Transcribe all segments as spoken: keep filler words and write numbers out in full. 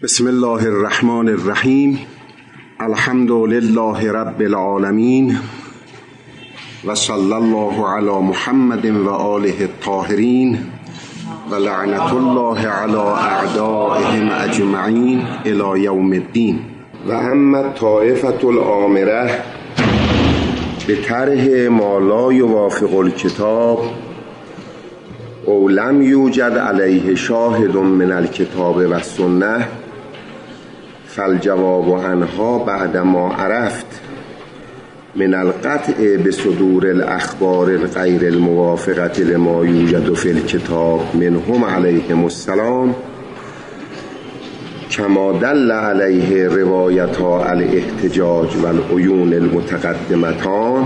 بسم الله الرحمن الرحیم. الحمد لله رب العالمین و صلی الله علی محمد و آله الطاهرین و لعنت الله علی اعدائهم اجمعین الی یوم الدین. و اما طائفة الآمره به طرح ما لا یوافق الکتاب او لم یوجد علیه شاهد من الکتاب و السنه فالجواب عنها بعد ما عرفت من القطع بصدور الاخبار الغیر الموافقة لما یوجد فی الکتاب منهم علیهم السلام کما دل علیه روایتا الاحتجاج و العیون المتقدمتان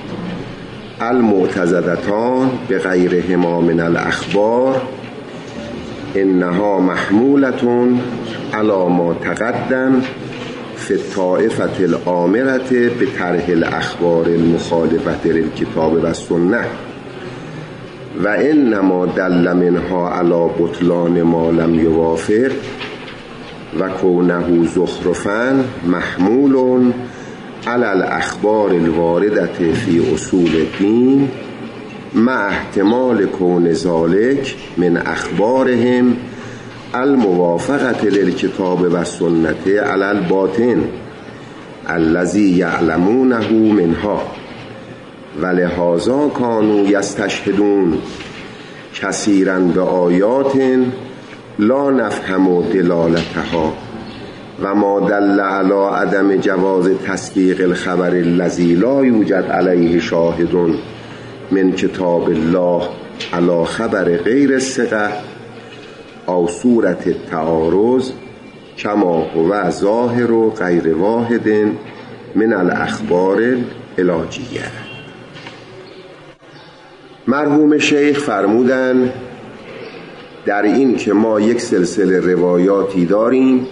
المعتزدتان بغیرهما من الاخبار انها محمولة علی ما تقدم فی الطائفة الآمرة بطرح الاخبار المخالفة للکتاب و السنه و انما دل منها علی بطلان ما لم یوافق و کونه زخرفا محمول علی الاخبار الوارده فی اصول الدین مع احتمال کون ذلک من اخبارهم الموافقة للکتاب و السنة علی الباطن الذی یعلمونه منها و لهذا کانوا یستشهدون کثیرا به آیات لا نفهم دلالتها و ما دل علی عدم جواز تصدیق الخبر الذی لا یوجد علیه شاهد من کتاب الله علی خبر غیر الثقة او صورت التعارض کما هو ظاهر و غیر واحد من الاخبار العلاجیه. مرحوم شیخ فرمودن در این که ما یک سلسله روایاتی داریم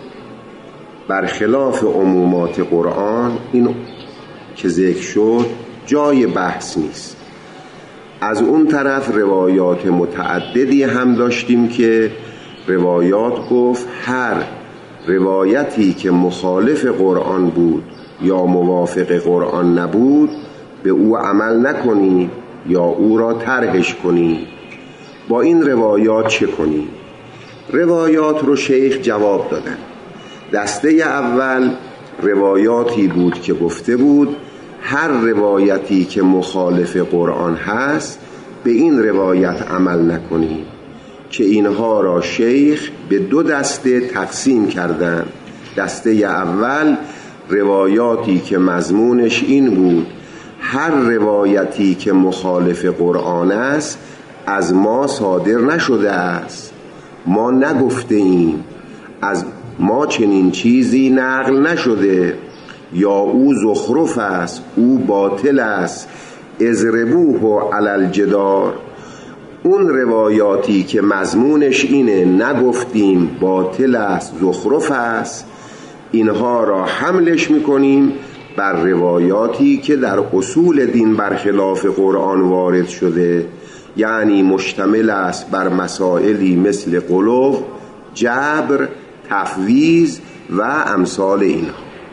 برخلاف عمومات قرآن، این که ذکر شد جای بحث نیست. از اون طرف روایات متعددی هم داشتیم که روایات گفت هر روایتی که مخالف قرآن بود یا موافق قرآن نبود به او عمل نکنی یا او را طرحش کنی. با این روایات چه کنی؟ روایات رو شیخ جواب دادن. دسته اول روایاتی بود که گفته بود هر روایتی که مخالف قرآن هست به این روایت عمل نکنید، که اینها را شیخ به دو دسته تقسیم کردن. دسته اول روایاتی که مضمونش این بود هر روایتی که مخالف قرآن است از ما صادر نشده است، ما نگفته ایم، از ما چنین چیزی نقل نشده، یا او زخرف است، او باطل است، اضربوه علی الجدار. اون روایاتی که مضمونش اینه نگفتیم، باطل است، زخرف است، اینها را حملش میکنیم بر روایاتی که در اصول دین برخلاف قرآن وارد شده، یعنی مشتمل است بر مسائلی مثل غلو، جبر، تفویض و امثال اینها.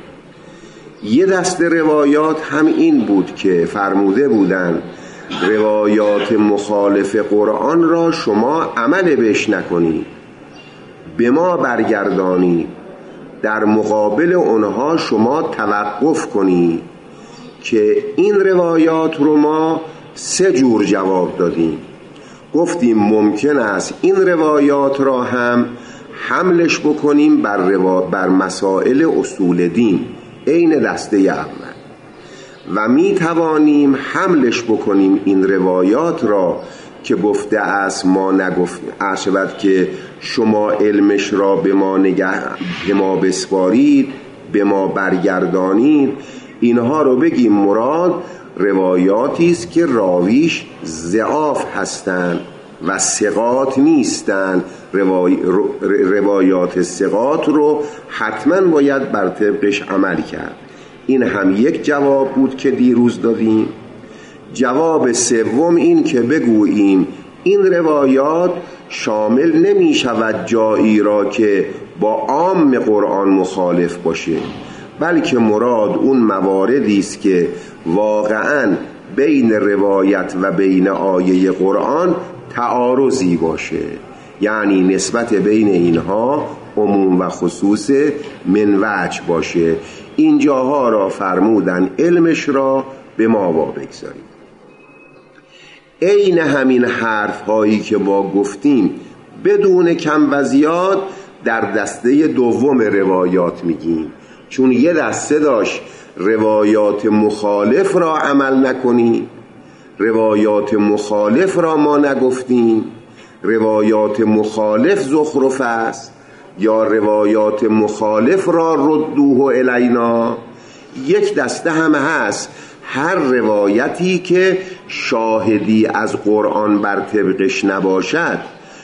یه دسته روایات هم این بود که فرموده بودن روایات مخالف قرآن را شما عمل بهش نکنید، به ما برگردانی، در مقابل اونها شما توقف کنید. که این روایات رو ما سه جور جواب دادیم. گفتیم ممکن است این روایات را هم حملش بکنیم بر, روا... بر مسائل اصول دین، عین دسته اول، و می توانیم حملش بکنیم این روایات را که گفته است ما نگفت عشبت که شما علمش را به ما نگه به ما بسپارید، به ما برگردانید، اینها رو بگیم مراد روایاتی است که راویش ضعاف هستند و ثقات نیستند. روای... روایات ثقات رو حتما باید بر طبقش عمل کرد. این هم یک جواب بود که دیروز دادیم. جواب سوم این که بگوییم این روایات شامل نمی شود جایی را که با عام قرآن مخالف باشه، بلکه مراد اون مواردی است که واقعاً بین روایت و بین آیه قرآن تعارضی باشه، یعنی نسبت بین اینها عموم و خصوص من وجه باشه. اینجاها را فرمودن علمش را به ما بگذاریم. عین همین حرف هایی که با گفتیم بدون کم و زیاد در دسته دوم روایات میگیم، چون یه دسته داشت روایات مخالف را عمل نکنیم، روایات مخالف را ما نگفتیم، روایات مخالف زخرف است، یا روایات مخالف را ردوه الینا. یک دسته هم هست هر روایتی که شاهدی از قرآن بر طبقش نباشد،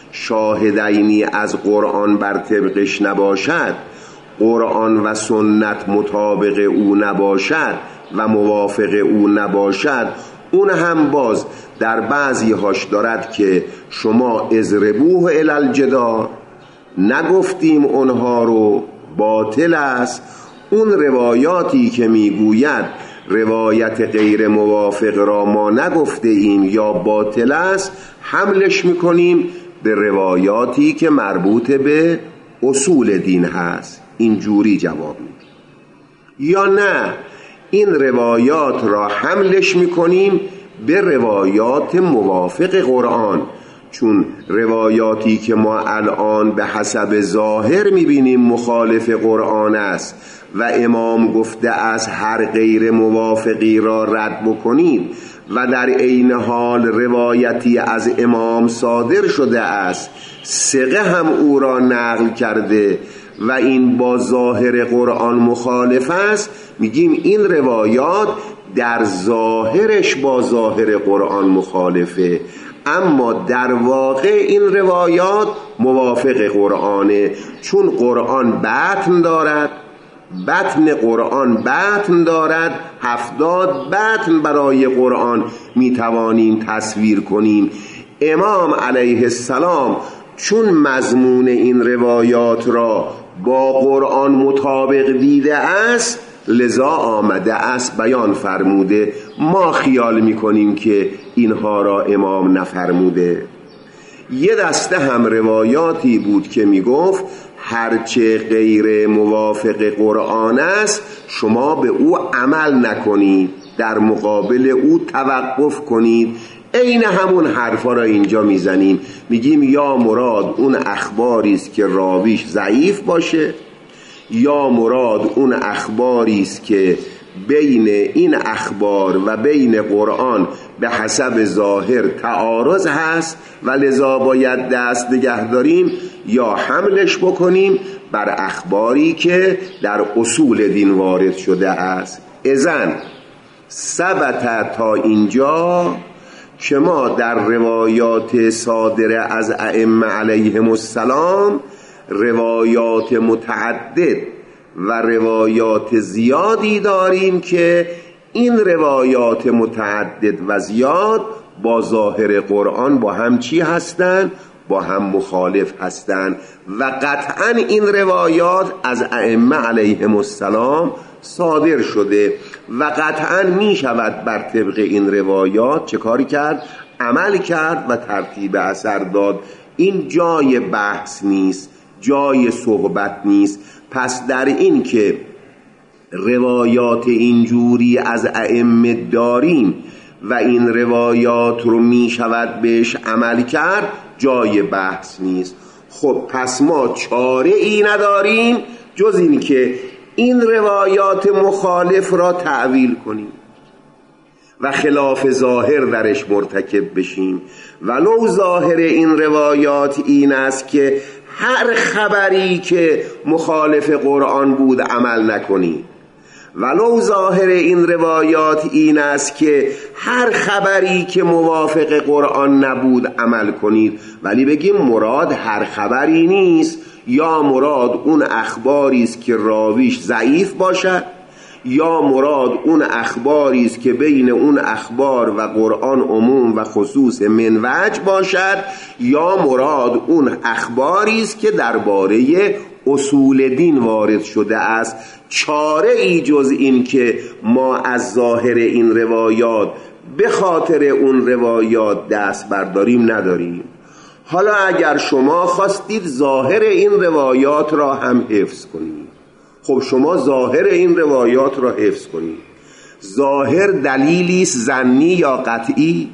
شاهدینی از قرآن بر طبقش نباشد، قرآن و سنت مطابق او نباشد و موافق او نباشد، اون هم باز در بعضی هاش دارد که شما اضربوه الی الجدار، نگفتیم اونها رو، باطل است. اون روایاتی که میگوید روایت غیر موافق را ما نگفته ایم یا باطل است، حملش میکنیم به روایاتی که مربوط به اصول دین هست، اینجوری جواب میدیم. یا نه، این روایات را حملش میکنیم به روایات موافق قرآن، چون روایاتی که ما الان به حسب ظاهر میبینیم مخالف قرآن است و امام گفته از هر غیر موافقی را رد بکنید و در عین حال روایتی از امام صادر شده است، ثقه هم او را نقل کرده و این با ظاهر قرآن مخالف است، میگیم این روایات در ظاهرش با ظاهر قرآن مخالفه، اما در واقع این روایات موافق قرآنه، چون قرآن بطن دارد، بطن قرآن بطن دارد، هفتاد بطن برای قرآن میتوانیم تصویر کنیم. امام علیه السلام چون مضمون این روایات را با قرآن مطابق دیده است، لذا آمده است بیان فرموده. ما خیال میکنیم که اینها را امام نفرموده. یه دسته هم روایاتی بود که میگفت هرچه غیر موافق قرآن است شما به او عمل نکنید، در مقابل او توقف کنید. عین همون حرفا را اینجا میزنیم، میگیم یا مراد اون اخباری است که راویش ضعیف باشه، یا مراد اون اخباری است که بین این اخبار و بین قرآن به حسب ظاهر تعارض هست و لذا باید دست نگه داریم، یا حملش بکنیم بر اخباری که در اصول دین وارد شده است. اذن ثبت تا اینجا که ما در روایات صادره از ائمه علیهم السلام روایات متعدد و روایات زیادی داریم که این روایات متعدد و زیاد با ظاهر قرآن با هم چی هستند؟ با هم مخالف هستند و قطعا این روایات از ائمه علیهم السلام صادر شده و قطعا می شود بر طبق این روایات چه کاری کرد؟ عمل کرد و ترتیب اثر داد. این جای بحث نیست، جای صحبت نیست. پس در این که روایات اینجوری از ائمه داریم و این روایات رو می شود بهش عمل کرد، جای بحث نیست. خب پس ما چاره ای نداریم جز این که این روایات مخالف را تعویل کنیم و خلاف ظاهر درش مرتکب بشیم. ولو ظاهر این روایات این است که هر خبری که مخالف قرآن بود عمل نکنید، ولو ظاهر این روایات این است که هر خبری که موافق قرآن نبود عمل کنید، ولی بگیم مراد هر خبری نیست، یا مراد اون اخباری است که راویش ضعیف باشد، یا مراد اون اخباری است که بین اون اخبار و قرآن عموم و خصوص من وجه باشد، یا مراد اون اخباری است که درباره اصول دین وارد شده است، چاره ای جز این که ما از ظاهر این روایات به خاطر اون روایات دست برداریم نداریم. حالا اگر شما خواستید ظاهر این روایات را هم حفظ کنید، خب شما ظاهر این روایات را حفظ کنید. ظاهر دلیلی است ظنی یا قطعی؟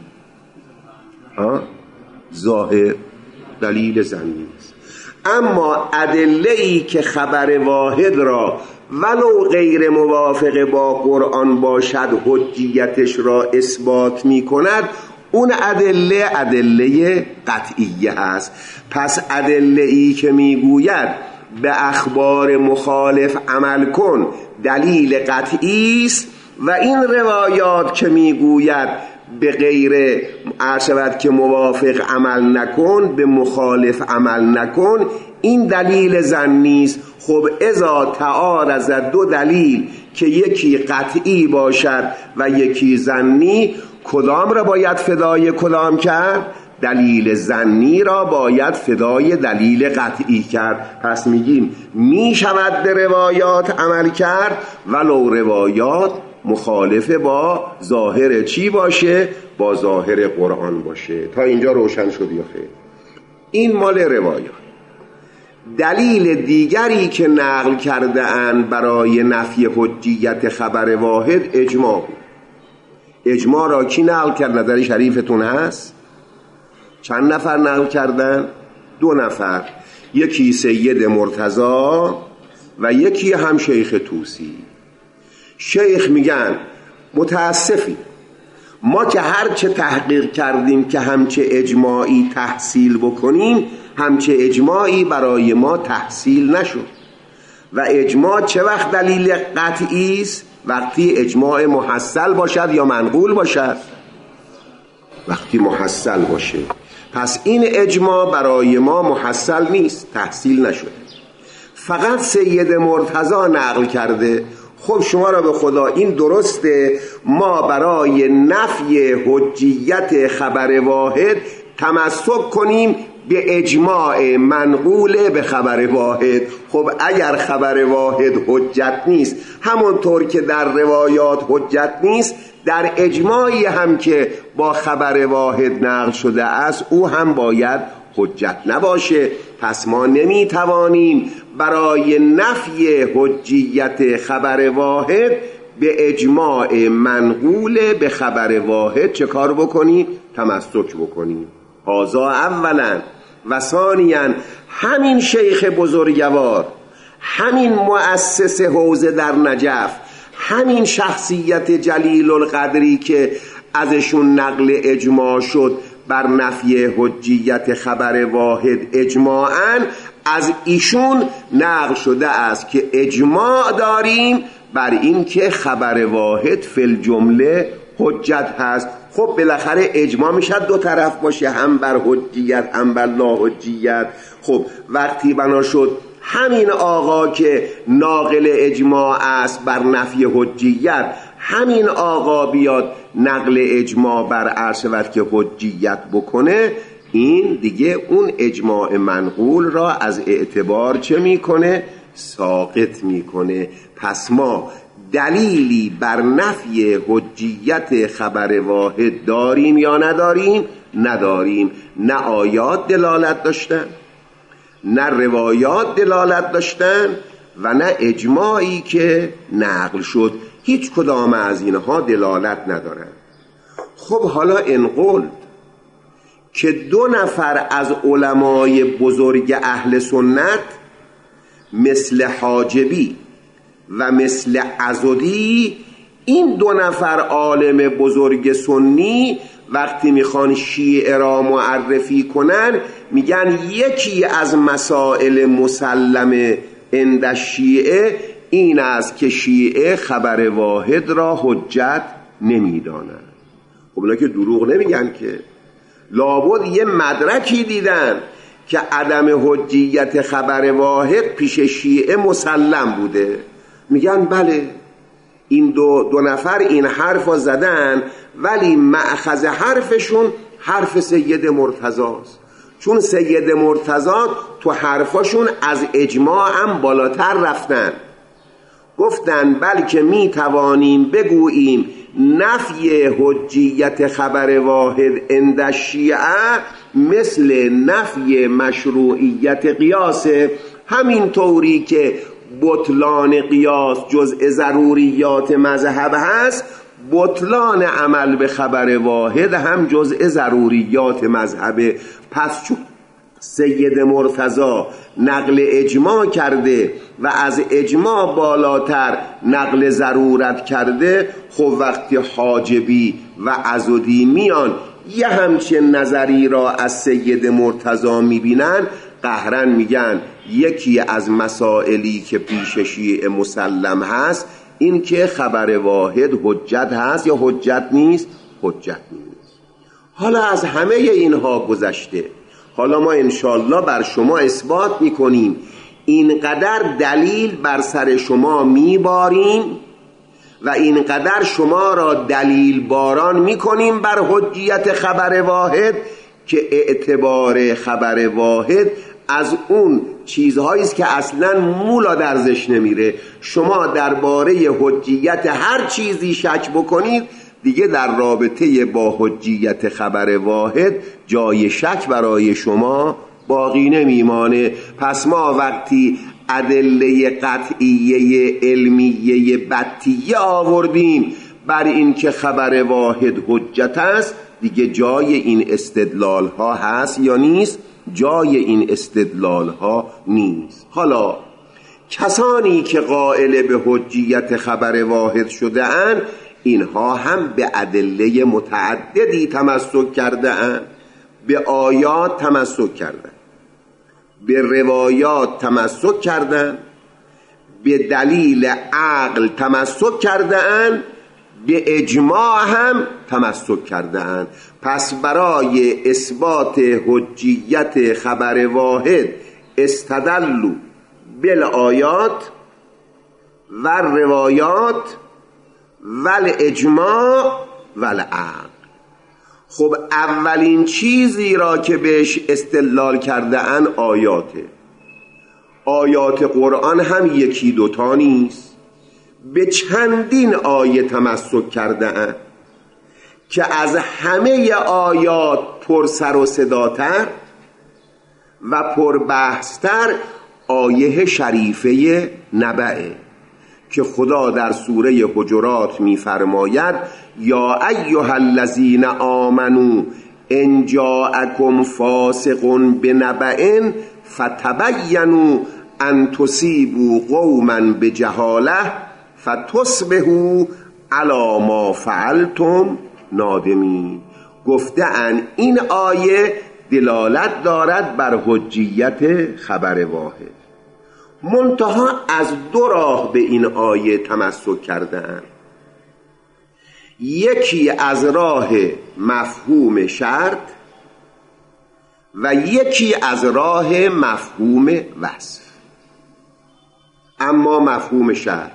ها؟ ظاهر دلیل ظنی است. اما ادله‌ای که خبر واحد را ولو غیر موافق با قرآن باشد حجیتش را اثبات می کند، اون ادله ادله قطعیه است. پس ادله‌ای که میگوید به اخبار مخالف عمل کن دلیل قطعی است، و این روایات که میگوید به غیر عرشبت که موافق عمل نکن، به مخالف عمل نکن، این دلیل ظنی است. خب اذا تعارض دو دلیل که یکی قطعی باشد و یکی ظنی، کدام را باید فدای کدام کرد؟ دلیل ظنی را باید فدای دلیل قطعی کرد. پس میگیم میشود به روایات عمل کرد ولو روایات مخالف با ظاهر چی باشه؟ با ظاهر قرآن باشه. تا اینجا روشن شد یا خیر؟ این مال روایات. دلیل دیگری که نقل کرده اند برای نفی حجیت خبر واحد اجماع بود. اجماع را کی نقل کرد؟ نظر شریفتون هست؟ چند نفر نقل کردن؟ دو نفر، یکی سید مرتضی و یکی هم شیخ طوسی. شیخ میگن متاسفی ما که هر چه تحقیق کردیم که همچه اجماعی تحصیل بکنیم، همچه اجماعی برای ما تحصیل نشد. و اجماع چه وقت دلیل قطعی است؟ وقتی اجماع محصل باشد یا منقول باشد. وقتی محصل باشه. پس این اجماع برای ما محصل نیست، تحصیل نشده. فقط سید مرتضی نقل کرده. خب شما را به خدا این درسته، ما برای نفی حجیت خبر واحد تمسک کنیم به اجماع منقول به خبر واحد. خب اگر خبر واحد حجت نیست، همونطور که در روایات حجت نیست، در اجماعی هم که با خبر واحد نقل شده است او هم باید حجت نباشه. پس ما نمیتوانیم برای نفی حجیت خبر واحد به اجماع منقول به خبر واحد چه کار بکنیم؟ تمسک بکنیم. هذا اولا. و ثانیاً همین شیخ بزرگوار، همین مؤسس حوزه در نجف، همین شخصیت جلیل القدری که ازشون نقل اجماع شد بر نفی حجیت خبر واحد اجماعاً، از ایشون نقل شده است که اجماع داریم بر این که خبر واحد فی الجمله حجت هست. خب بالاخره اجماع میشد دو طرف باشه، هم بر حجیت هم بر لاحجیت. خب وقتی بنا شد همین آقا که ناقل اجماع است بر نفی حجیت، همین آقا بیاد نقل اجماع بر عرشبت که حجیت بکنه، این دیگه اون اجماع منقول را از اعتبار چه میکنه؟ ساقط میکنه. پس ما دلیلی بر نفی حجیت خبر واحد داریم یا نداریم؟ نداریم. نه آیات دلالت داشتن، نه روایات دلالت داشتن، و نه اجماعی که نقل شد، هیچ کدام از اینها دلالت ندارن. خب حالا انقل که دو نفر از علمای بزرگ اهل سنت مثل حاجبی و مثل عضدی، این دو نفر عالم بزرگ سنی وقتی میخوان شیعه را معرفی کنن میگن یکی از مسائل مسلم عند شیعه این است که شیعه خبر واحد را حجت نمیدانند. خب اونا که دروغ نمیگن که، لابد یه مدرکی دیدن که عدم حجیت خبر واحد پیش شیعه مسلم بوده. میگن بله این دو, دو نفر این حرف را زدن، ولی مأخذ حرفشون حرف سید مرتضی است. چون سید مرتضی تو حرفاشون از اجماع هم بالاتر رفتن، گفتن بلکه می توانیم بگوییم نفی حجیت خبر واحد عند الشیعه مثل نفی مشروعیت قیاسه، همین طوری که بطلان قیاس جزء ضروریات مذهب هست، بطلان عمل به خبر واحد هم جزء ضروریات مذهبه. پس چون سید مرتضی نقل اجماع کرده و از اجماع بالاتر نقل ضرورت کرده، خب وقتی حاجبی و عضدی میان یه همچین نظری را از سید مرتضی میبینن، قهرن میگن یکی از مسائلی که پیش شیعه مسلم هست این که خبر واحد حجت هست یا حجت نیست؟ حجت نیست. حالا از همه اینها گذشته، حالا ما انشالله بر شما اثبات میکنیم، اینقدر دلیل بر سر شما میباریم و اینقدر شما را دلیل باران میکنیم بر حجیت خبر واحد که اعتبار خبر واحد از اون چیزهایی است که اصلا مولا درزش نمیره. شما درباره حجیت هر چیزی شک بکنید دیگه در رابطه با حجیت خبر واحد جای شک برای شما باقی نمیمانه. پس ما وقتی ادله قطعیه علمیه بطیه آوردیم بر این که خبر واحد حجت است، دیگه جای این استدلال ها هست یا نیست؟ جای این استدلال ها نیست. حالا کسانی که قائل به حجیت خبر واحد شده اند، اینها هم به ادله متعددی تمسک کرده اند، به آیات تمسک کردند، به روایات تمسک کردند، به دلیل عقل تمسک کرده اند، به اجماع هم تمسک کرده اند. پس برای اثبات حجیت خبر واحد استدلوا بالآیات و روایات و الاجماع و العقل. خب اولین چیزی را که بهش استدلال کرده اند آیاته. آیات قرآن هم یکی دوتا نیست، به چندین آیه تمسک کرده اند که از همه آیات پر سر و صداتر و پر بحثتر آیه شریفه نبعه که خدا در سوره حجرات می‌فرماید یا ایها الذین آمنوا ان جاءکم فاسق بنبأ فتبینوا ان تصیبوا قوما بجهاله فتصبحوا علی ما فعلتم نادمین. گفته‌اند این آیه دلالت دارد بر حجیت خبر واحد، منتها از دو راه به این آیه تمسک کردند. یکی از راه مفهوم شرط و یکی از راه مفهوم وصف. اما مفهوم شرط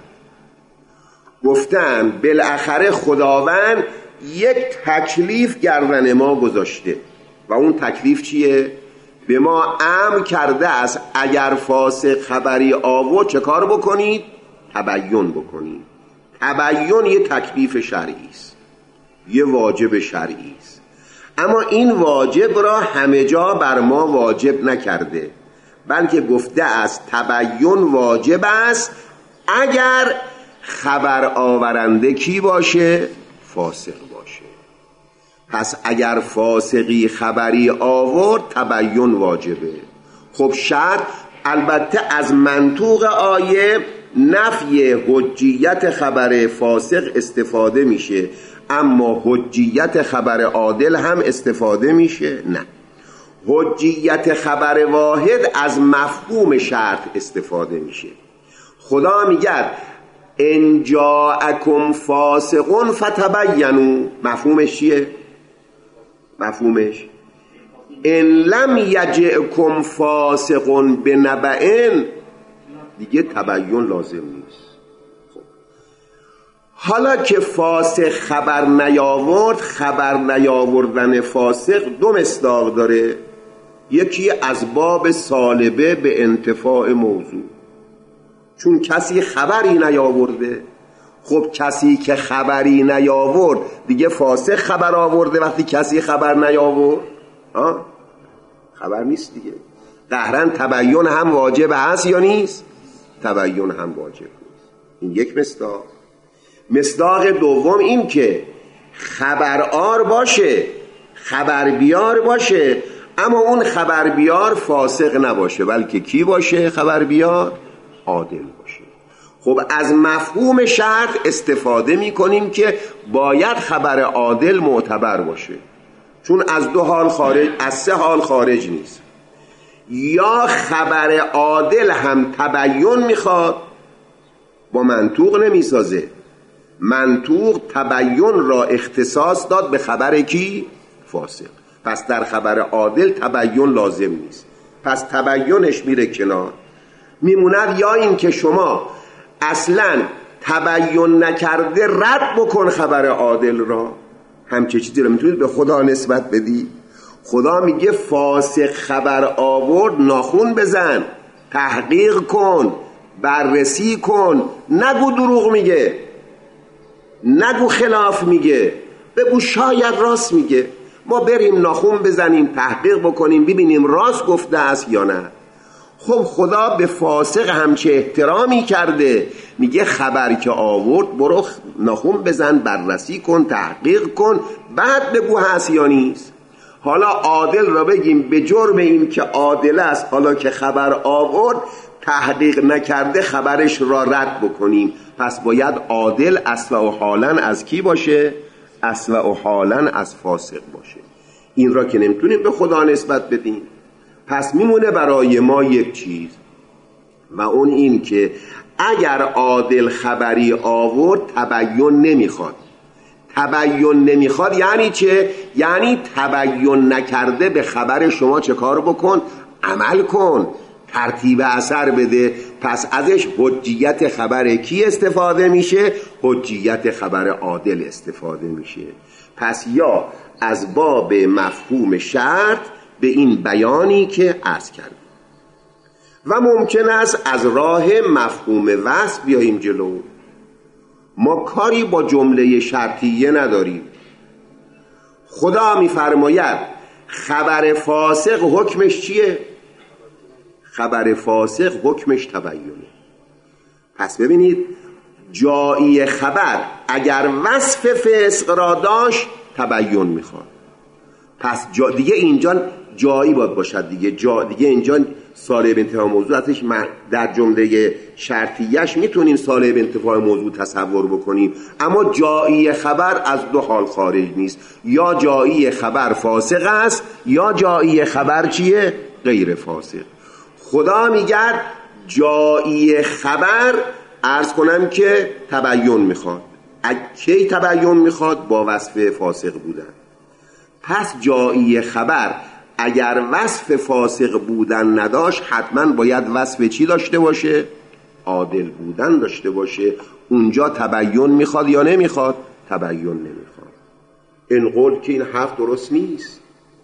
گفتن بالاخره خداوند یک تکلیف گردن ما گذاشته و اون تکلیف چیه؟ به ما امر کرده است اگر فاسق خبری آورد چه کار بکنید؟ تبیین بکنید. تبیین یه تکلیف شرعی است، یه واجب شرعی است، اما این واجب را همه جا بر ما واجب نکرده، بلکه گفته است تبیین واجب است اگر خبر آورنده کی باشه؟ فاسق باشه. پس اگر فاسقی خبری آورد تبیین واجبه. خب شرط البته از منطوق آیه نفی حجیت خبر فاسق استفاده میشه، اما حجیت خبر عادل هم استفاده میشه؟ نه. حجیت خبر واحد از مفهوم شرط استفاده میشه. خدا میگه ان جاءکم فاسق فتبینوا. مفهومش چیه؟ مفهومش ان لم یجئکم فاسق بنبأ، دیگه تبیین لازم نیست. خب. حالا که فاسق خبر نیاورد، خبر نیاوردن فاسق دو مصداق داره. یکی از باب سالبه به انتفاع موضوع، چون کسی خبری نیاورده. خب کسی که خبری نیاورد دیگه فاسق خبر آورده وقتی کسی خبر نیاورد؟ ها؟ خبر نیست دیگه. قهرن تبیین هم واجب هست یا نیست؟ تبیین هم واجب نیست. این یک مصداق. مصداق دوم این که خبرآر باشه، خبر بیار باشه، اما اون خبر بیار فاسق نباشه، بلکه کی باشه؟ خبر بیار عادل باشه. خب از مفهوم شرط استفاده می کنیم که باید خبر عادل معتبر باشه، چون از دو حال خارج، از سه حال خارج نیست. یا خبر عادل هم تبیین میخواد، با منطوق نمیسازه. منطوق تبیین را اختصاص داد به خبر کی؟ فاسق. پس در خبر عادل تبیین لازم نیست، پس تبیینش میره کنار. میموند یا این که شما اصلا تبیین نکرده رد بکن خبر عادل را. همچه چیزی رو میتونید به خدا نسبت بدی؟ خدا میگه فاسق خبر آورد ناخون بزن، تحقیق کن، بررسی کن، نگو دروغ میگه، نگو خلاف میگه، بگو شاید راست میگه. ما بریم ناخون بزنیم، تحقیق بکنیم، ببینیم راست گفته است یا نه. خب خدا به فاسق همچه احترامی کرده، میگه خبر که آورد برو ناخون بزن، بررسی کن، تحقیق کن، بعد بگو هست یا نیست. حالا عادل را بگیم به جرم این که عادل است، حالا که خبر آورد تحقیق نکرده خبرش را رد بکنیم. پس باید عادل اصل و حالا از کی باشه؟ اصل و حالا از فاسق باشه. این را که نمیتونیم به خدا نسبت بدیم. پس میمونه برای ما یک چیز، و اون این که اگر عادل خبری آورد تبیین نمیخواد. تبیین نمیخواد یعنی چه؟ یعنی تبیین نکرده به خبر شما چه کار بکن؟ عمل کن، ترتیب اثر بده. پس ازش حجیت خبر کی استفاده میشه؟ حجیت خبر عادل استفاده میشه. پس یا از باب مفهوم شرط به این بیانی که عرض کردیم، و ممکن است از راه مفهوم وصف بیاییم جلو. ما کاری با جمله شرطیه نداریم. خدا میفرماید خبر فاسق حکمش چیه؟ خبر فاسق حکمش تبیینه. پس ببینید جایی خبر اگر وصف فسق را داشت تبیین میخواد. پس جا دیگه اینجا جایی باید باشد دیگه. جا دیگه اینجا صالح انتفاع موضوع ازش در جمله شرطیش میتونیم صالح انتفاع موضوع تصور بکنیم، اما جایی خبر از دو حال خارج نیست. یا جایی خبر فاسق است یا جایی خبر چیه؟ غیر فاسق. خدا میگه جایی خبر عرض کنم که تبیین میخواد. کی تبیین میخواد؟ با وصف فاسق بودن. پس جایی خبر اگر وصف فاسق بودن نداشت حتما باید وصف چی داشته باشه؟ عادل بودن داشته باشه. اونجا تبیین میخواد یا نمیخواد؟ تبیین نمیخواد. این قول که این حرف درست نیست.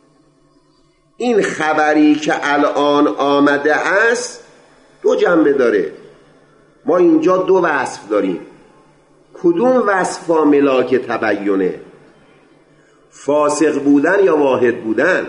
این خبری که الان آمده است دو جنبه داره. ما اینجا دو وصف داریم. کدوم وصفا ملاک تبیینه؟ فاسق بودن یا واحد بودن؟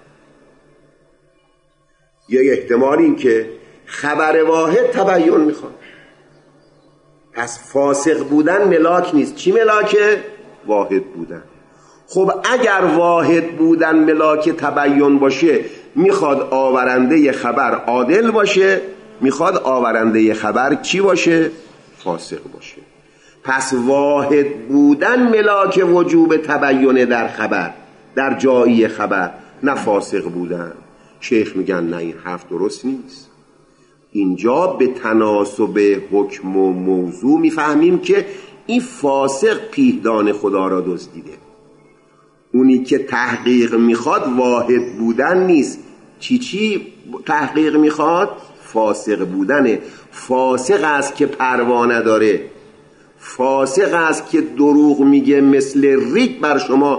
یه احتمال این که خبر واحد تبیین میخواد. پس فاسق بودن ملاک نیست. چی ملاکه؟ واحد بودن. خب اگر واحد بودن ملاک تبیین باشه، میخواد آورنده خبر عادل باشه، میخواد آورنده خبر چی باشه؟ فاسق باشه. پس واحد بودن ملاک وجوب تبیین در خبر، در جایی خبر، نه فاسق بودن. شیخ میگن نه، این حرف درست نیست. اینجا به تناسب حکم و موضوع میفهمیم که این فاسق پیهدان خدا را دزدیده. اونی که تحقیق میخواد واحد بودن نیست. چی چی تحقیق میخواد؟ فاسق بودنه. فاسق است که پروا نداره، فاسق است که دروغ میگه، مثل ریگ بر شما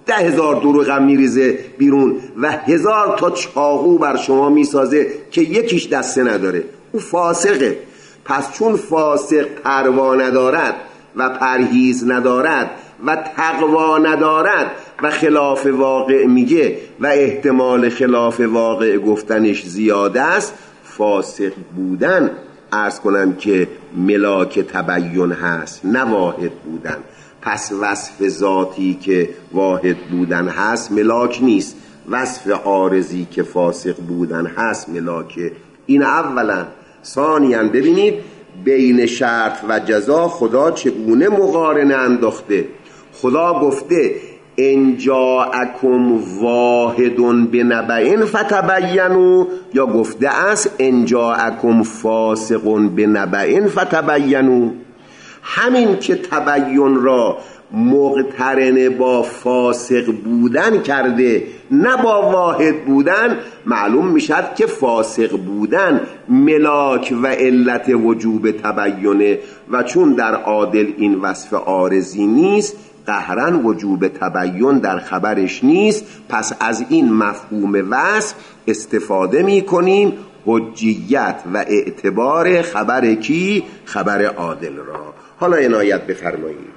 ده هزار دروغم میریزه بیرون و هزار تا چاقو بر شما میسازه که یکیش دسته نداره، او فاسقه. پس چون فاسق پروا ندارد و پرهیز ندارد و تقوا ندارد و خلاف واقع میگه و احتمال خلاف واقع گفتنش زیاده است، فاسق بودن عرض کنم که ملاک تبین هست، نه واحد بودن. پس وصف ذاتی که واحد بودن هست ملاک نیست، وصف عارضی که فاسق بودن هست ملاکه. این اولا. ثانیاً ببینید بین شرط و جزا خدا چگونه مقارنه انداخته. خدا گفته ان جاءکم واحد بنبأ فتبینوا، یا گفته است ان جاءکم فاسق بنبأ فتبینوا. همین که تبین را مقترن با فاسق بودن کرده نه با واحد بودن، معلوم میشد که فاسق بودن ملاک و علت وجوب تبینه و چون در عادل این وصف عارضی نیست، قهرن وجوب تبین در خبرش نیست. پس از این مفهوم وصف استفاده می کنیم حجیت و اعتبار خبر کی؟ خبر عادل را. حالا عنایت بفرمایید.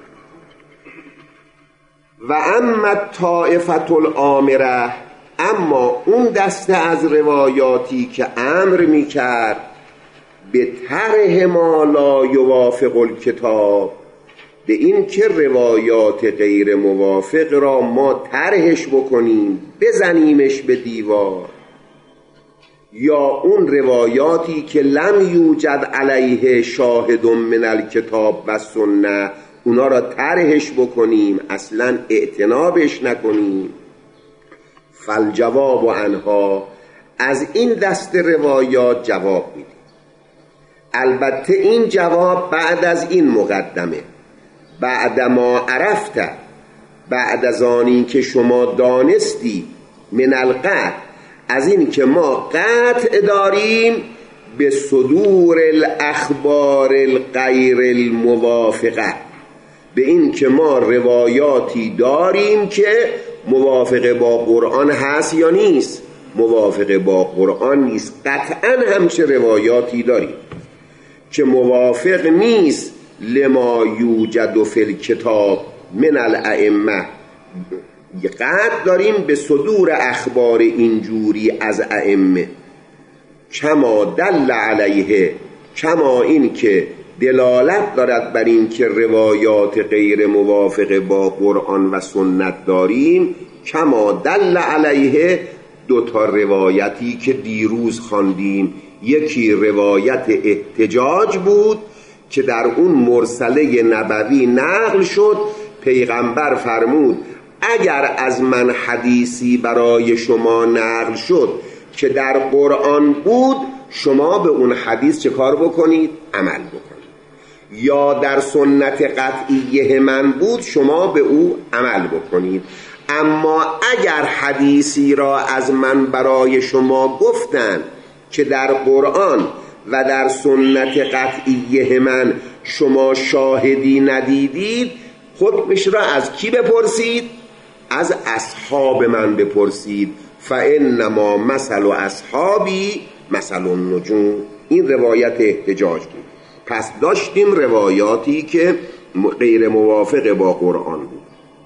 و اما طائفة الامره، اما اون دسته از روایاتی که امر می کرد به طرح ما لا یوافق الکتاب، به این که روایات غیر موافق را ما طرحش بکنیم بزنیمش به دیوار، یا اون روایاتی که لم یوجد علیه شاهد من الکتاب و سنه اونا را طرحش بکنیم اصلا اعتنابش نکنیم. فالجواب عنها، از این دست روایات جواب میدیم. البته این جواب بعد از این مقدمه، بعد ما عرفت، بعد از آنی که شما دانستی، من القطع، از این که ما قطع داریم به صدور الاخبار الغیر الموافقه، به این که ما روایاتی داریم که موافق با قرآن هست یا نیست. موافق با قرآن نیست، قطعا همچه روایاتی داریم که موافق نیست لما یوجد فی الکتاب من الائمه. قطع داریم به صدور اخبار اینجوری از ائمه، کما دل علیه، کما این که دلالت دارد بر این که روایات غیر موافق با قرآن و سنت داریم، کما دل علیه دو تا روایتی که دیروز خواندیم. یکی روایت احتجاج بود که در اون مرسله نبوی نقل شد، پیغمبر فرمود اگر از من حدیثی برای شما نقل شد که در قرآن بود، شما به اون حدیث چه کار بکنید؟ عمل بکنید. یا در سنت قطعیه من بود، شما به او عمل بکنید. اما اگر حدیثی را از من برای شما گفتن که در قرآن و در سنت قطعیه من شما شاهدی ندیدید، حکمش را از کی بپرسید؟ از اصحاب من بپرسید. فانما مثل اصحابی مثل النجوم. این روایت احتجاج بود. پس داشتیم روایاتی که غیر موافق با قرآن بود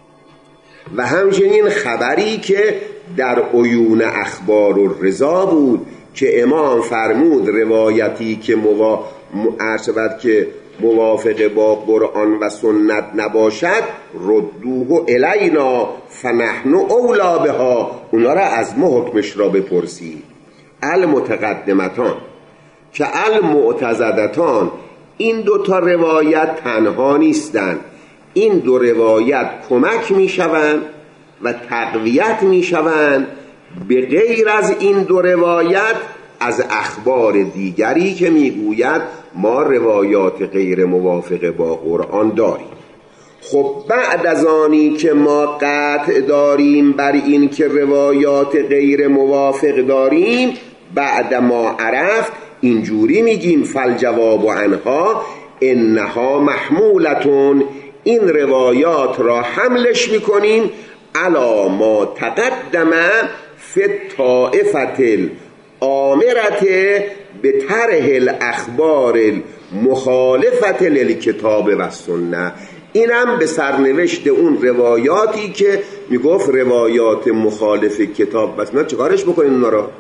و همچنین خبری که در عیون اخبار الرضا بود که امام فرمود روایتی که موا... ارشد که موافق با قرآن و سنت نباشد ردوه الینا فنحن اولا بها، اونا را از ما حکمش را بپرسید. المتقدمتان که المعتزدتان، این دو تا روایت تنها نیستند، این دو روایت کمک می شوند و تقویت می شوند به غیر از این دو روایت از اخبار دیگری که می گوید ما روایات غیر موافق با قرآن داریم. خب بعد از آنی که ما قطع داریم بر این که روایات غیر موافق داریم، بعد ما عرفت اینجوری میگیم فالجواب عنها انها محمولتون، این روایات را حملش میکنیم علی ما تقدم فی الطائفة الآمرة به طرح الاخبار المخالفة للکتاب و السنه. اینم به سرنوشت اون روایاتی که میگفت روایات مخالف کتاب و سنت چکارش بکنین اونا را؟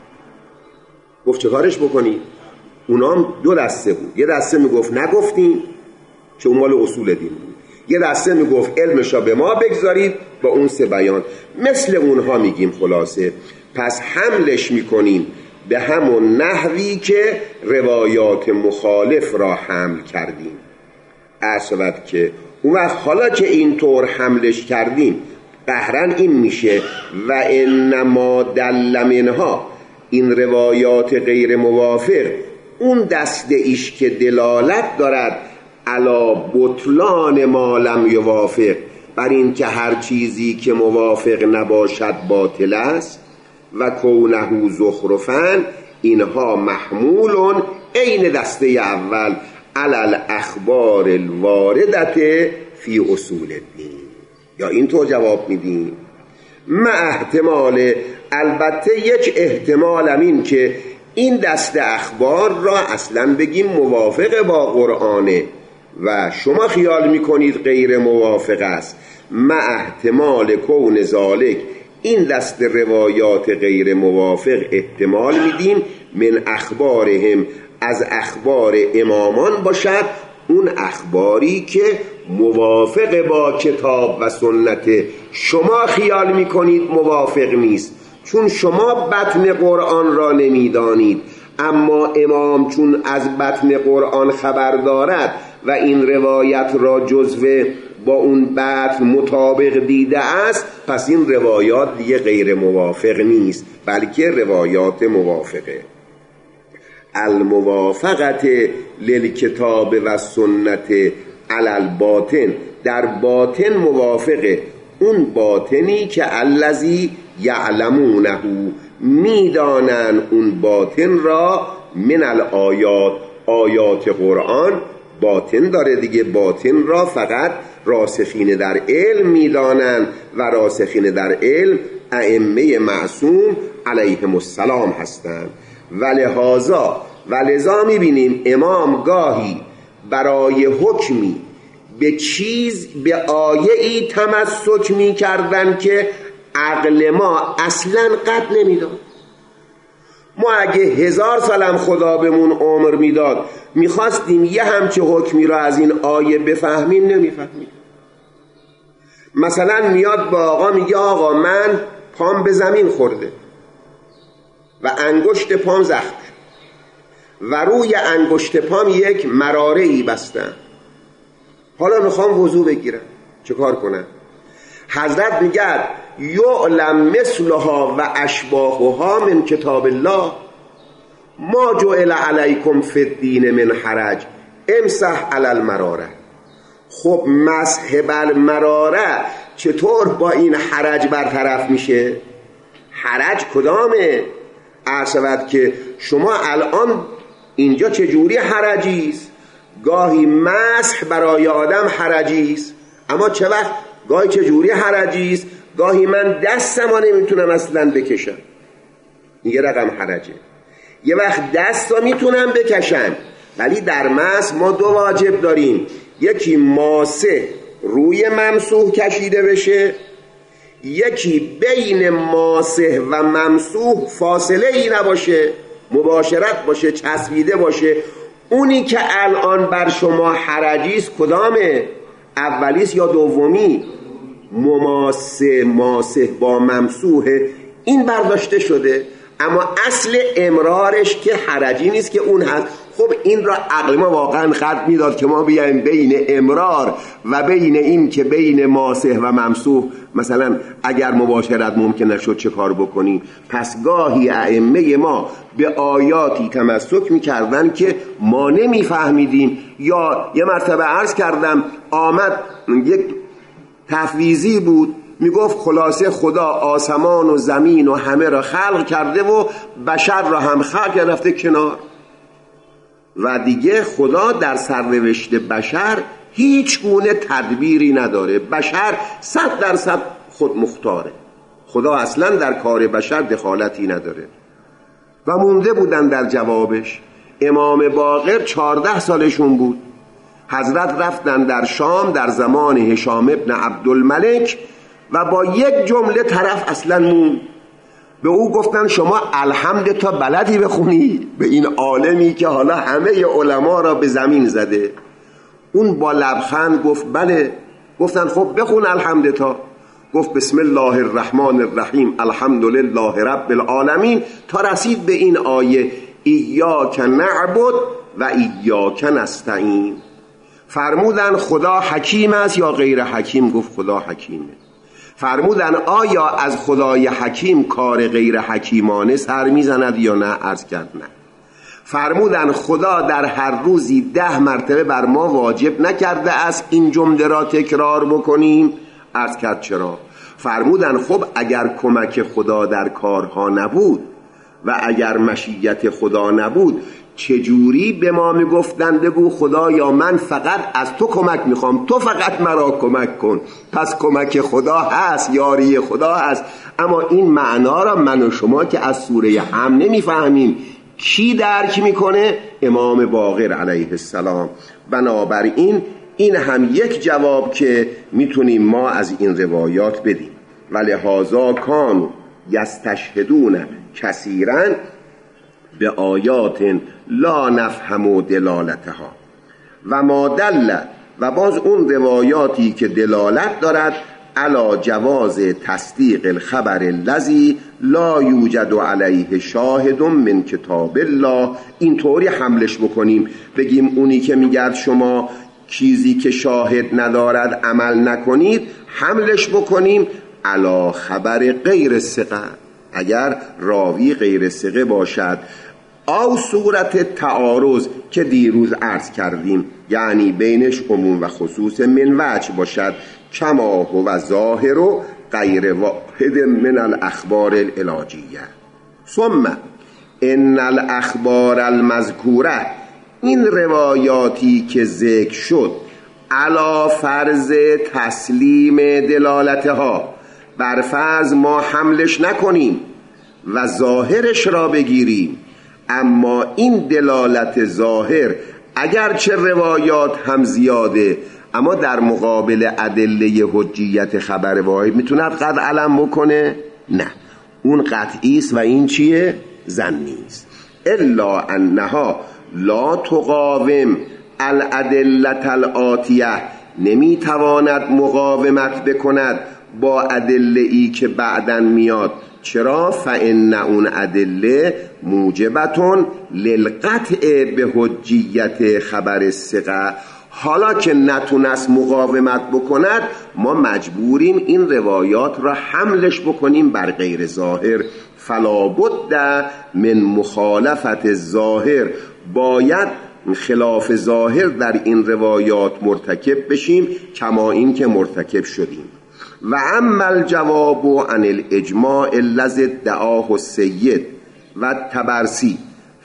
گفت چکارش بکنین؟ اونا هم دو دسته بود. یه دسته میگفت نگفتین که اون مال اصول دین بود، یه دسته میگفت علمشا به ما بگذارید با اون سه بیان. مثل اونها میگیم خلاصه. پس حملش میکنیم به همون نحوی که روایات مخالف را حمل کردیم. اصلا که اون وقت حالا که اینطور حملش کردیم قهرن این میشه و انما دل منها، این روایات غیر موافق اون دسته ایش که دلالت دارد علا بطلان ما لم یوافق، بر این که هر چیزی که موافق نباشد باطل است، و کونه زخرفن، اینها محمولون عین دسته اول علل اخبار الواردت فی اصول الدین. یا اینطور جواب میدیم ما احتمال، البته یک احتمال همین که این دسته اخبار را اصلا بگیم موافق با قرآنه و شما خیال میکنید غیر موافق است. ما احتمال کون ذالک، این دست روایات غیر موافق احتمال میدیم من اخبارهم، از اخبار امامان باشد، اون اخباری که موافق با کتاب و سنت شما خیال میکنید موافق نیست، چون شما بطن قرآن را نمیدانید، اما امام چون از بطن قرآن خبر دارد و این روایت را جزو با اون بطن مطابق دیده است، پس این روایات دیگه غیر موافق نیست بلکه روایات موافقه. الموافقت للکتاب و سنت علی الباطن، در باطن موافقه، اون باطنی که الذی یعلمونه، میدانن اون باطن را، من الآیات، آیات قرآن باطن داره دیگه، باطن را فقط راسخین در علم میدانن و راسخین در علم ائمه معصوم علیهم السلام هستند. ولهذا ولذا میبینیم امام گاهی برای حکمی به چیز به آیه ای تمسک میکردن که عقل ما اصلا قد نمیداد. ما اگه هزار سالم خدا بهمون عمر میداد میخواستیم یه همچه حکمی را از این آیه بفهمیم نمیفهمیم. مثلا میاد با آقا میگه آقا من پام به زمین خورده و انگشت پام زخم و روی انگشت پام یک مراره ای بستم، حالا میخوام وضو بگیرم، چه کار کنم؟ حضرت میگه یعلم مثلها و اشباهها من کتاب الله، ما جعل علیکم فی الدین من حرج امسح علی المراره. خب مسح بر مراره چطور با این حرج برطرف میشه؟ حرج کدامه؟ عرض که شما الان اینجا چجوری حرجیست؟ گاهی مسح برای آدم حرجیست، اما چه وقت گاهی چجوری حرجیست؟ گاهی من دستمو نمیتونم اصلا بکشم، یه رقم حرجه. یه وقت دستو میتونم بکشم، ولی در مسح ما دو واجب داریم، یکی ماسه روی ممسوح کشیده بشه، یکی بین ماسه و ممسوح فاصله ای نباشه، مباشرت باشه، چسبیده باشه. اونی که الان بر شما حرجیست کدامه؟ اولیست یا دومی؟ مماسه، ماسه با ممسوحه، این برداشته شده، اما اصل امرارش که حرجی نیست که اون هست. خب این را عقل ما واقعا خط میداد که ما بیایم بین امرار و بین این که بین ماسح و ممسوح مثلا اگر مباشرت ممکن نشد چه کار بکنیم. پس گاهی ائمه ما به آیاتی تمسک میکردن که ما نمیفهمیدیم، یا یه مرتبه عرض کردم آمد یک تفویضی بود میگفت خلاصه خدا آسمان و زمین و همه را خلق کرده و بشر را هم خلق کرده رفته کنار و دیگه خدا در سرنوشت بشر هیچ گونه تدبیری نداره. بشر صد درصد خود مختاره، خدا اصلا در کار بشر دخالتی نداره. و مونده بودن در جوابش. امام باقر چهارده سالشون بود. حضرت رفتن در شام در زمان هشام ابن عبدالملک و با یک جمله طرف اصلا مون. به او گفتن شما الحمد تا بلدی بخونی؟ به این عالمی که حالا همه علما را به زمین زده. اون با لبخند گفت بله. گفتن خب بخون الحمد تا. گفت بسم الله الرحمن الرحیم الحمدلله رب العالمین تا رسید به این آیه ایاک نعبد و ایاک نستعین. فرمودن خدا حکیم است یا غیر حکیم؟ گفت خدا حکیمه. فرمودن آیا از خدای حکیم کار غیر حکیمانه سر میزند یا نه؟ عرض کرد نه. فرمودن خدا در هر روزی ده مرتبه بر ما واجب نکرده است این جمله را تکرار بکنیم؟ عرض کرد چرا؟ فرمودن خب اگر کمک خدا در کارها نبود و اگر مشیت خدا نبود چجوری به ما میگفتن بگو خدا یا من فقط از تو کمک میخوام، تو فقط مرا کمک کن. پس کمک خدا هست، یاری خدا هست، اما این معنا را من و شما که از سوره هم نمیفهمیم کی درک میکنه؟ امام باقر علیه السلام. بنابراین این هم یک جواب که میتونیم ما از این روایات بدیم. ولهذا کانوا یستشهدون کثیرا به آیات لا نفهم دلالتها و ما دل، و باز اون روایاتی که دلالت دارد علی جواز تصدیق الخبر الذی لا یوجد علیه شاهد من کتاب الله. اینطوری حملش بکنیم بگیم اونی که میگرد شما چیزی که شاهد ندارد عمل نکنید، حملش بکنیم علی خبر غیر ثقه، اگر راوی غیر ثقه باشد، او صورت تعارض که دیروز عرض کردیم، یعنی بینش عموم و خصوص من وجه باشد، کما هو ظاهر و غیر واحد من الاخبار العلاجیه. ثم ان الاخبار المذکوره، این روایاتی که ذکر شد علا فرض تسلیم دلالتها، بر فرض ما حملش نکنیم و ظاهرش را بگیریم، اما این دلالت ظاهر اگرچه روایات هم زیاده اما در مقابل ادله حجیت خبر واحد میتوند قطع علم بکنه؟ نه، اون قطعی است و این چیه؟ ظنی است. الا انها لا تقاوم الادله الاتیه، نمیتواند مقاومت بکند با ادله ای که بعداً میاد. چرا؟ فان اون ادله موجبتون للقطع به حجیت خبر الثقه. حالا که نتونست مقاومت بکند ما مجبوریم این روایات را حملش بکنیم بر غیر ظاهر. فلا بد من مخالفت الظاهر، باید خلاف ظاهر در این روایات مرتکب بشیم کما این که مرتکب شدیم. و اما الجواب عن الاجماع الذی ادعاه السید و طبرسی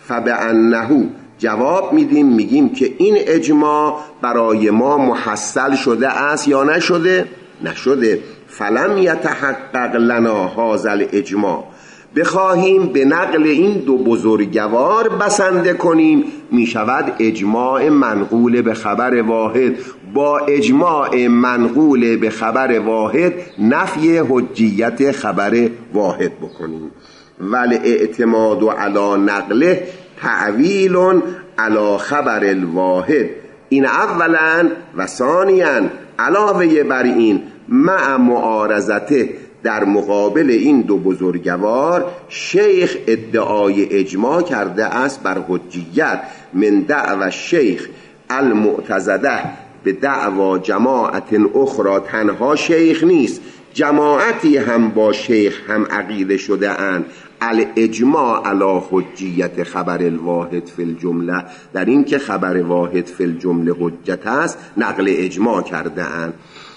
فبانه، جواب میدیم میگیم که این اجماع برای ما محصل شده است یا نشده؟ نشده. فلم یتحقق لنا هذا الاجماع، بخواهیم به نقل این دو بزرگوار بسنده کنیم میشود اجماع منقول به خبر واحد با اجماع منقول به خبر واحد نفی حجیت خبر واحد بکنیم. ولی اعتماد علی نقله تعویل علی خبر الواحد، این اولا و ثانیا علاوه بر این مع معارضته، در مقابل این دو بزرگوار شیخ ادعای اجماع کرده است بر حجیت من دعوی شیخ المعتزده به دعوا جماعت اخرى. تنها شیخ نیست، جماعتی هم با شیخ هم عقیده شده اند الاجماع علی حجیت خبر الواحد فی الجمله، در این که خبر واحد فی الجمله حجت است نقل اجماع کرده اند.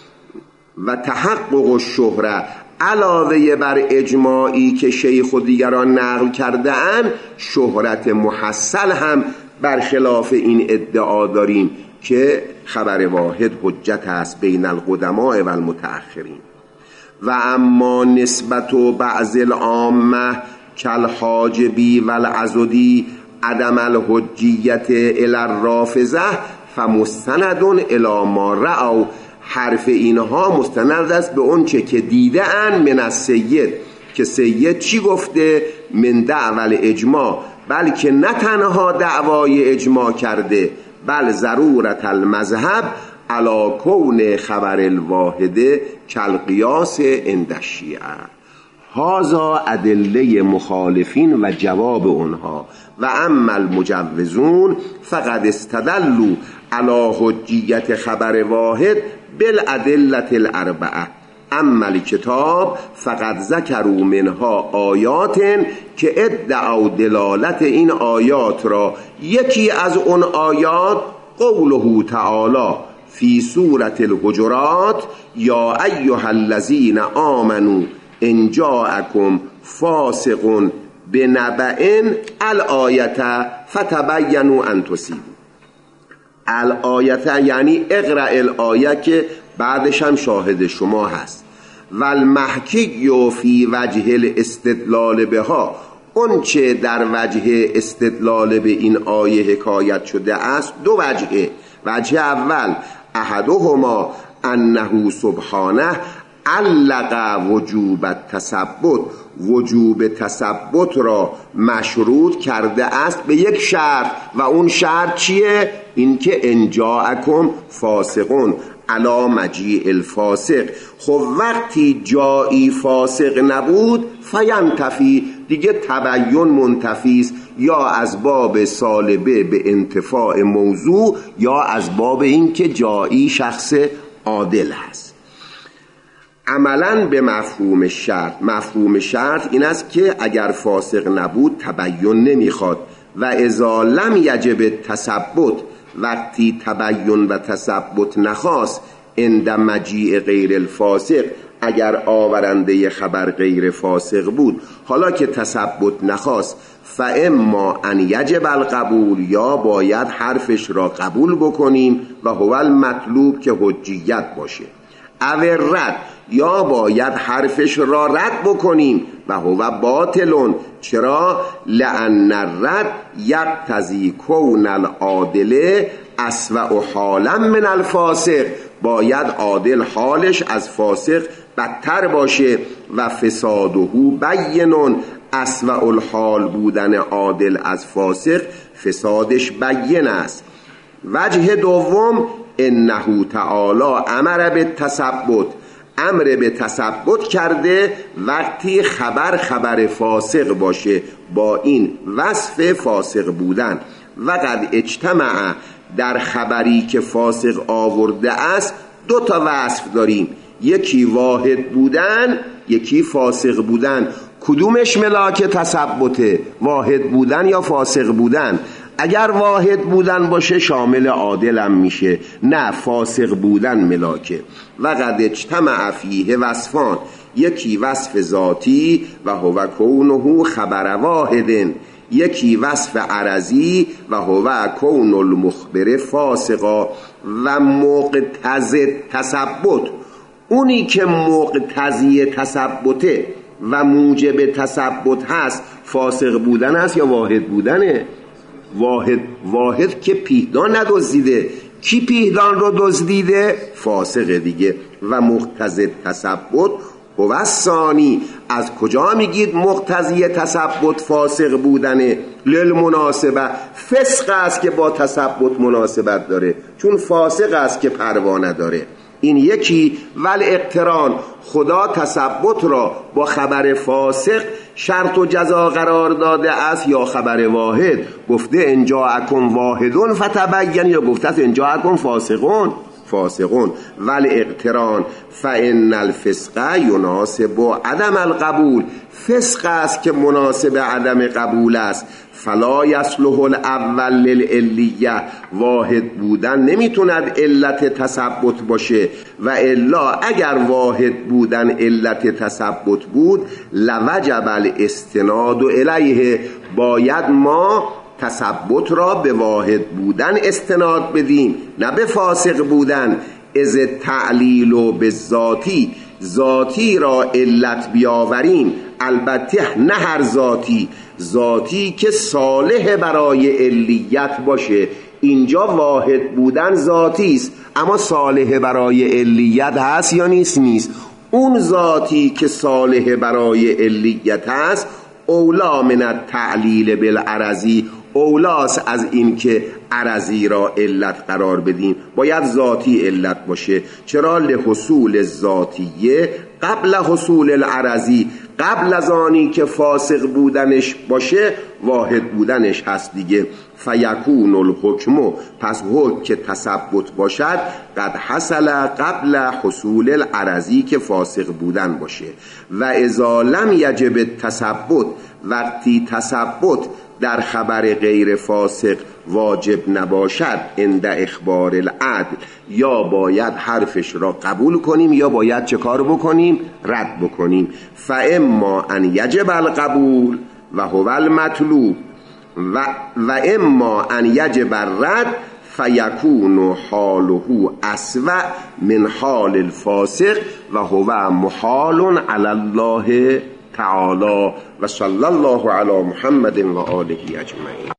و تحقق الشهره، علاوه بر اجماعی که شیخ و دیگران نقل کرده اند شهرت محصل هم برخلاف این ادعا داریم که خبر واحد حجت است بین القدماء و المتأخرین. و اما نسبت و بعض العامه کالحاجبی و العضدی عدم الحجیت الی الرافضه فمستند الی ما رأوا. حرف اینها مستند است به اون چه که دیده اند من السید، که سید چی گفته؟ من دعوی اجماع، بلکه نه تنها دعوای اجماع کرده بل ضرورت المذهب علی کون خبر الواحده کالقیاس عند الشیعه. هذا ادله مخالفین و جواب اونها. و اما المجوزون فقد استدلوا علی حجیت خبر واحد بالادله الاربعه. اما الکتاب فقد ذکروا منها آیات که ادعوا دلالت این آیات را. یکی از اون آیات قوله تعالی فی سورة الحجرات یا ایها الذین آمنوا ان جاءکم فاسق بنبأ الآیه فتبینوا ان تصیبوا. الآیه یعنی اقرأ الآیه که بعدش هم شاهد شما هست. و المحکی فی وجه الاستدلال بها، اون چه در وجه استدلال به این آیه حکایت شده است دو وجهه. وجه اول احدهما انه سبحانه علق وجوب التثبت، وجوب تثبت را مشروط کرده است به یک شرط و اون شرط چیه؟ اینکه ان جاءکم فاسقون علی مجیء الفاسق. خب وقتی جایی فاسق نبود فینتفی، دیگه تبین منتفیست، یا از باب سالبه به انتفاع موضوع یا از باب اینکه جایی شخص عادل هست. عملا به مفهوم شرط، مفهوم شرط این است که اگر فاسق نبود تبین نمیخواد. و اذا لم یجب تثبت، وقتی تبین و تثبت نخواست عند مجیء غیر الفاسق، اگر آورنده خبر غیر فاسق بود، حالا که تثبت نخواست، فاما ان یجب القبول، یا باید حرفش را قبول بکنیم و هو المطلوب که حجیت باشه. او رد، یا باید حرفش را رد بکنیم و هو باطلون. چرا؟ لأن الرد یقتضی کون العادل اسوأ حالا من الفاسق، باید عادل حالش از فاسق بدتر باشه. و فساده بینون، اسوأ الحال بودن عادل از فاسق فسادش بین است. وجه دوم انه تعالی امر به تثبت، امر به تثبت کرده وقتی خبر خبر فاسق باشه با این وصف فاسق بودن. و قد اجتمع، در خبری که فاسق آورده است دو تا وصف داریم، یکی واحد بودن، یکی فاسق بودن. کدومش ملاک تثبته؟ واحد بودن یا فاسق بودن؟ اگر واحد بودن باشه شامل عادلم میشه، نه فاسق بودن ملاکه. و قد اجتمع فیه وصفان، یکی وصف ذاتی و هو کونه خبر واحدن، یکی وصف عرضی و هو کون المخبر فاسقا. و مقتضی تثبت، اونی که مقتضی تثبته و موجب تثبت هست فاسق بودن هست یا واحد بودنه؟ واحد. واحد که پیهدان ندزدیده. کی پیهدان رو دزدیده؟ فاسق دیگه. و مقتضی تثبت هو الثانی، از کجا میگید مقتضی تثبت فاسق بودنه؟ للمناسبه، فسق است که با تثبت مناسبت داره، چون فاسق است که پروا نداره. این یکی. ول اقتران، خدا تثبت را با خبر فاسق شرط و جزا قرار داده است یا خبر واحد؟ گفته ان جاءکم واحدون فتبین، یا گفته است ان جاءکم فاسقون فاسقون. ول اقتران فان الفسق یناسب عدم القبول، فسق است که مناسب عدم قبول است. فلا یصلح الاول للعلیه، واحد بودن نمیتوند علت تثبت باشه. و الا اگر واحد بودن علت تثبت بود لوجب الاستناد الیه، باید ما تثبت را به واحد بودن استناد بدیم نه به فاسق بودن. از تعلیل و به ذاتی، ذاتی را علت بیاوریم، البته نه هر ذاتی، ذاتی که صالح برای علیت باشه. اینجا واحد بودن ذاتی است، اما صالح برای علیت هست یا نیست؟ نیست. اون ذاتی که صالح برای علیت هست اولا من التعلیل بالعرضی، اولاست از این که عرضی را علت قرار بدیم، باید ذاتی علت باشه. چرا؟ لحصول ذاتیه قبل حصول العرضی، قبل از آنی که فاسق بودنش باشه واحد بودنش هست دیگه. فیکون الحکم، پس حکم که تثبت باشد قد حصل قبل حصول العرضی که فاسق بودن باشه. و اذا لم یجب التثبت، وقتی تثبت در خبر غیر فاسق واجب نباشد، عند اخبار العدل، یا باید حرفش را قبول کنیم یا باید چه کار بکنیم؟ رد بکنیم. فاما ان یجب القبول و هو المطلوب و, و اما ان یجب الرد فیکون حاله اسوأ من حال الفاسق و هو محال علی الله تعالی. و صلی الله علی محمد و آله اجمعین.